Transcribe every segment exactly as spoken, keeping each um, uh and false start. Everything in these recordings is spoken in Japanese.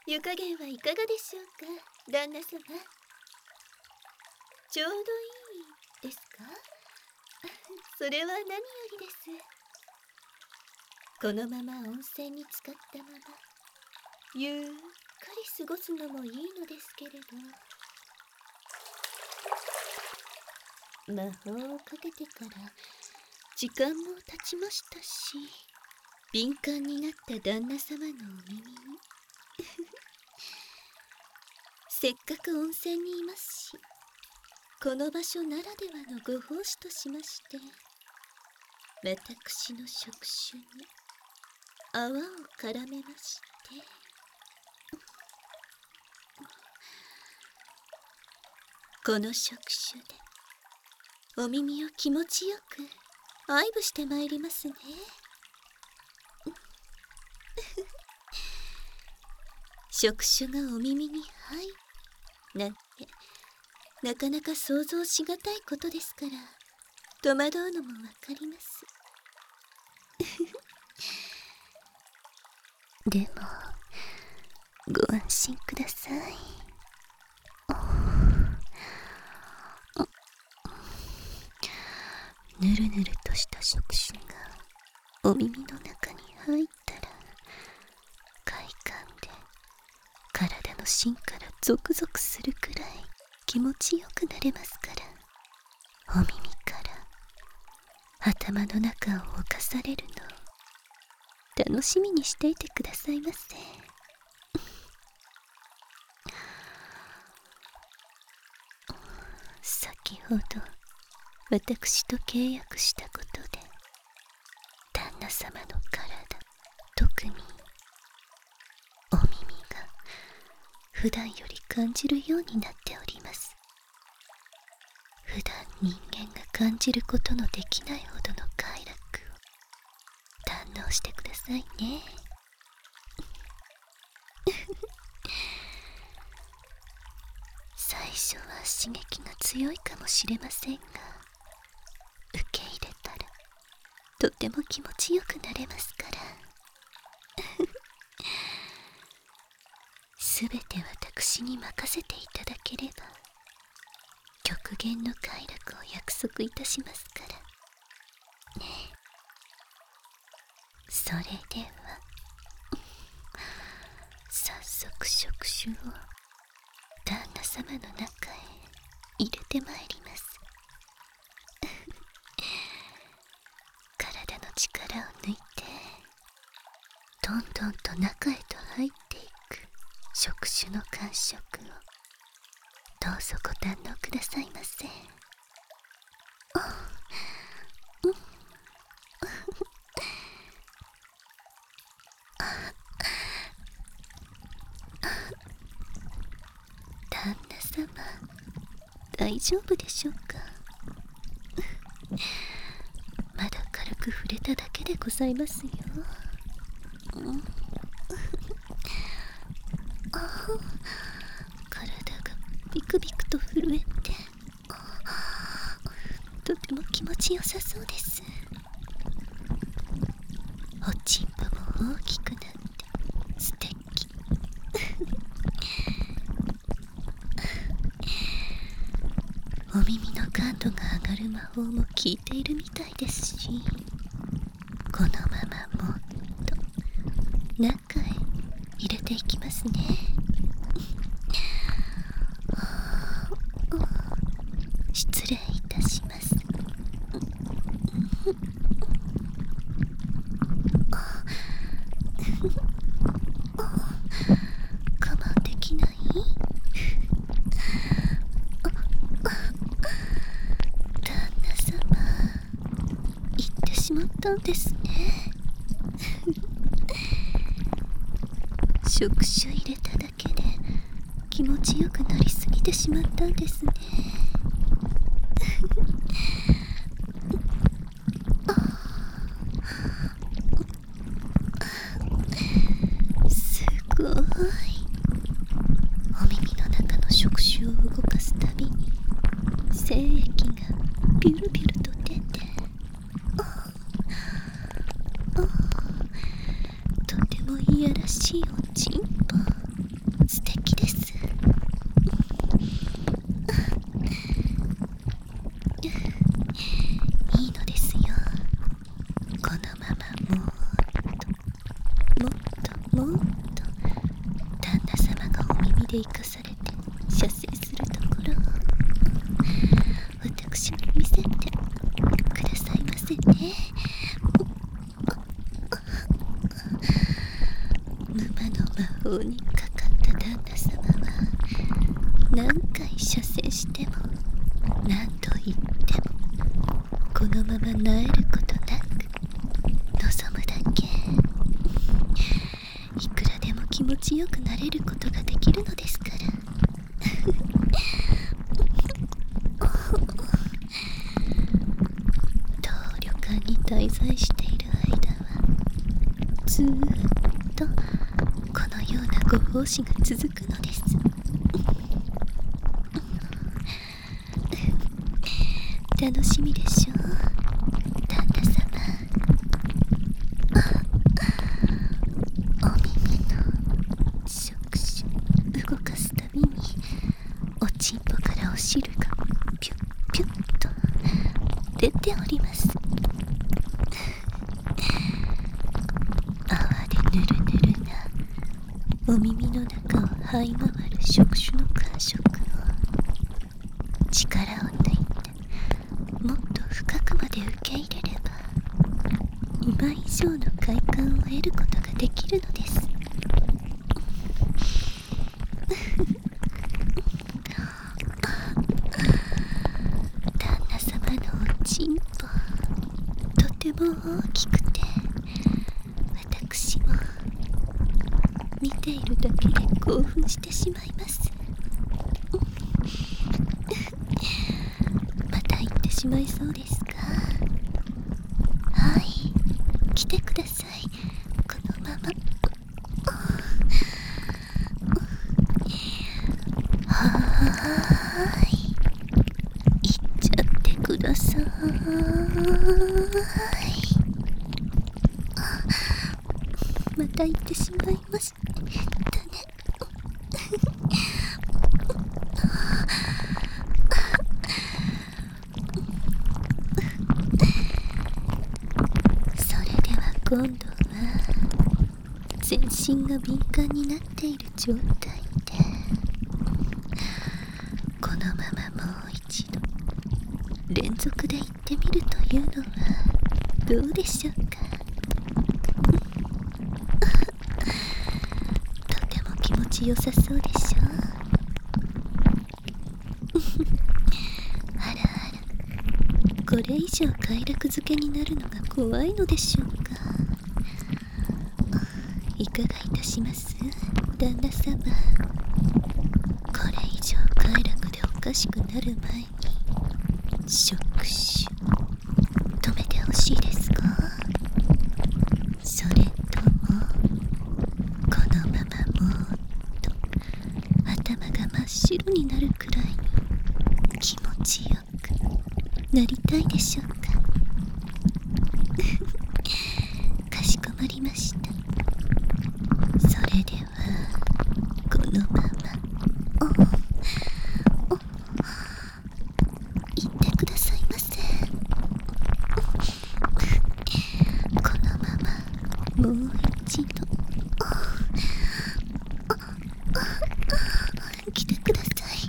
湯加減はいかがでしょうか、旦那様。ちょうどいいですか？それは何よりです。このまま温泉に浸かったままゆっくり過ごすのもいいのですけれど、魔法をかけてから時間も経ちましたし、敏感になった旦那様のお耳にせっかく温泉にいますし、この場所ならではのご奉仕としまして、私の触手に泡を絡めまして、この触手でお耳を気持ちよく愛撫してまいりますね。触手がお耳に入るなんて、なかなか想像しがたいことですから、戸惑うのもわかります。でもご安心ください。ぬるぬるとした触手がお耳の中に入ったら、快感で体の芯からゾクゾクするくらい気持ちよくなれますから、お耳から頭の中を侵されるのを楽しみにしていてくださいませ。先ほど私と契約したことで、旦那様の体、特にお耳が普段より感じるようになっております。普段人間が感じることのできないほどの快楽を堪能してくださいね。最初は刺激が強いかもしれませんが、受け入れたらとても気持ちよくなれますから。すべて私に任せていただければ、極限の快楽を約束いたしますからね。それでは早速触手を旦那様の中へ入れてまいります。体の力を抜いて、どんどんと中へと入っていく触手の感触をどうぞご堪能くださいませ。旦那様、大丈夫でしょうか？まだ軽く触れただけでございますよ。体がビクビクと震えて、とても気持ちよさそうです。おちんぽも大きくなって素敵。お耳の感度が上がる魔法も効いているみたいですし、このままもっと中へ入れていきますね。失礼いたします。我慢できない？旦那様、言ってしまったんですね。触手入れただけで気持ちよくなりすぎてしまったんですね。すごい。お耳の中の触手を動かすたびに精液がピュルピュルと出て、とてもいやらしいおちんぽ。 もっと旦那様がお耳で生かされて射精するところを私に見せてくださいませね。沼の魔法にかかった旦那様は何回射精しても何度言ってもこのまま萎えることなく望むだけ、いくらでも気持ちよくなれることができるのですから。当旅館に滞在している間はずーっとこのようなご奉仕が続くのです。楽しみでしょう、旦那様。お耳の触手動かすたびにおちんぽからお汁がピュッピュッと出ております。泡でぬるぬるなお耳の中を這い回る触手の感触を力を抜いてもっと深くまで受け入れれば今以上の快感を得ることができるのです。旦那様のおちんぽとても大きくて私も見ているだけで興奮してしまいます。また行ってしまいそうですか？はい、来てください。このまま。はーい、行っちゃってください。また行ってしまいましたね。それでは今度は全身が敏感になっている状態でこのままもう一度連続で行ってみるというのはどうでしょうか。とても気持ちよさそうでしょう。あらあら、これ以上快楽づけになるのが怖いのでしょうか。いかがいたします、旦那様。これ以上快楽でおかしくなる前に触手止めてほしいですか？それともこのままもっと頭が真っ白になるくらいに気持ちよくなりたいでしょうか？かしこまりました。それではこのままおお言ってくださいませ。このままもう一度来てください。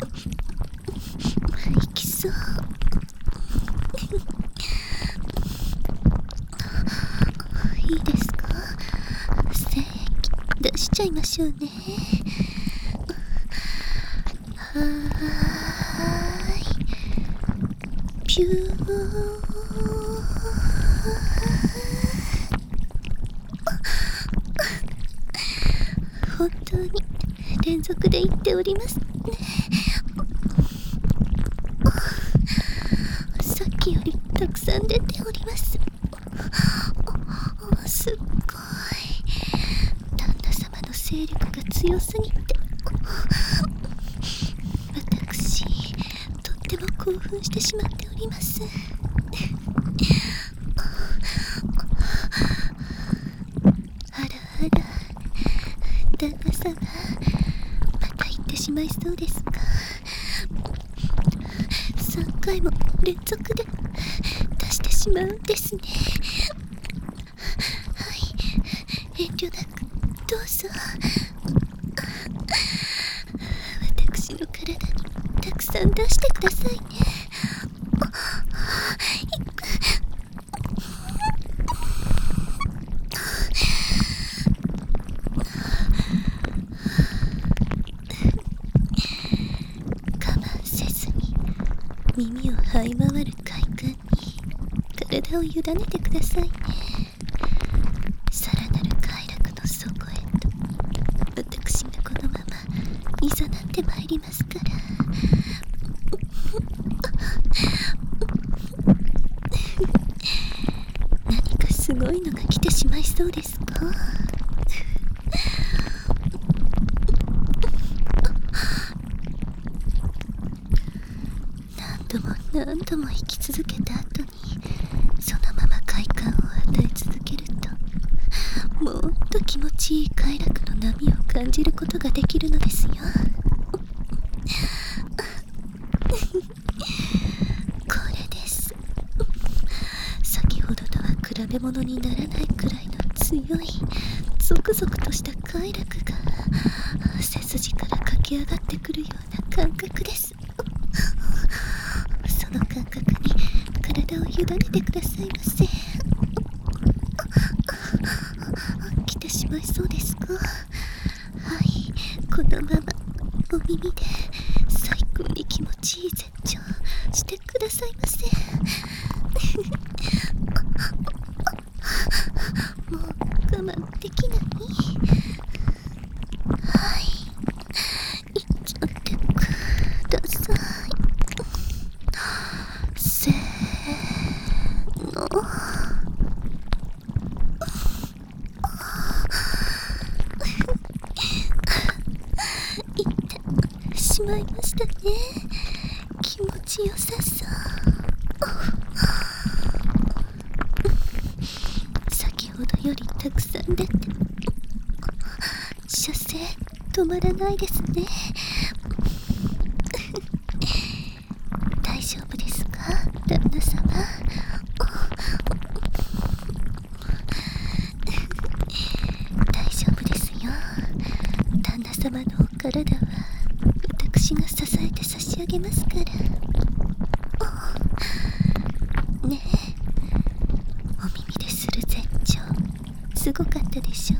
行きそう。いいですか？精液出しちゃいましょうね。はーい、ピュー。本当に連続で言っておりますね。さっきよりたくさん出ております。すっごい旦那様の勢力が強すぎて私とっても興奮してしまっております。あらあら、旦那様また行ってしまいそうですか？さんかいも連続で出してしまうんですね。はい、遠慮なくどうぞ。私の体にたくさん出してくださいね。我慢せずに耳を這い回る快感に体を委ねてくださいね。さらなる快楽の底へと私がこのままいざなってまいりますから。何かすごいのが来てしまいそうですか？何度も何度も生き続けた後にそのまま快感を与え続けると、もっと気持ちいい快楽の波を感じることができるのですよ。これです。先ほどとは比べ物にならないくらいの強いゾクゾクとした快楽が背筋から駆け上がってくるような感覚です。その感覚に体を委ねてくださいませ。来てしまいそうですか？はい、このままお耳で最高に気持ちいい絶頂してくださいませ。もう我慢できない。はい、いっちゃってください。せーの。いってしまいましたね。気持ちよさそう。先ほどよりたくさん出て射精止まらないですね。大丈夫ですか、旦那様。大丈夫ですよ。旦那様のお体は私が支えて差し上げますから。ねえ、お耳でする絶頂すごかったでしょ。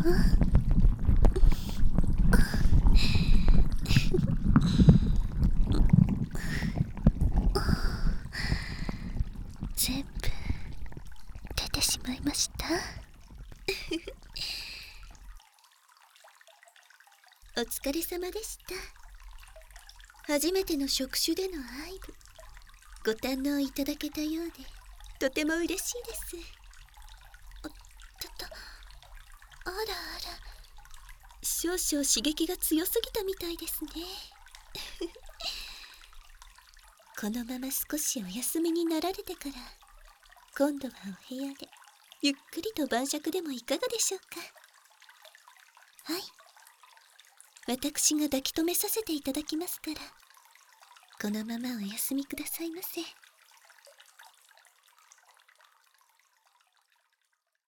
全部出てしまいました。お疲れ様でした。初めての職種での愛撫ご堪能いただけたようでとても嬉しいです。あたたあらあら、少々刺激が強すぎたみたいですね。このまま少しお休みになられてから今度はお部屋でゆっくりと晩酌でもいかがでしょうか。はい、私が抱き留めさせていただきますから、このままお休みくださいませ。